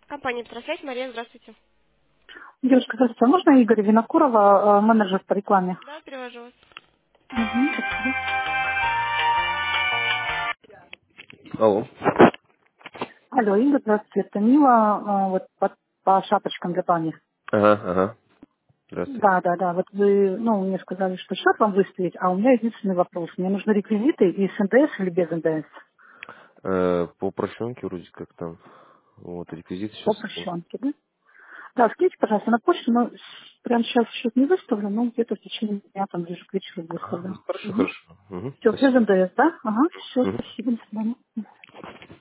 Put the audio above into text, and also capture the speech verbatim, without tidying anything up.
Компания «Петросвязь». Мария, здравствуйте. Девушка, здравствуйте. А можно Игоря Винокурова, э, менеджер по рекламе? Да, перевожу вас. Угу, спасибо. Алло. Алло, Игорь, здравствуйте. Это Мила, э, вот по, по шапочкам для бани. Ага, ага. Здравствуйте. Да, да, да. Вот вы, ну, мне сказали, что счет вам выставить, а у меня единственный вопрос. Мне нужны реквизиты и с эн дэ эс или без эн дэ эс? Э, по упрощенке вроде как там. Вот, реквизиты По сейчас скину. прощенке, да? Да, скиньте, пожалуйста, на почту, но с- прямо сейчас счет не выставлю, но где-то в течение дня, там, ближе к вечеру Ага, выставлю. хорошо, Угу. хорошо. Угу, Все, без спасибо. эн дэ эс, да? Ага, все, Мгм. спасибо, до свидания.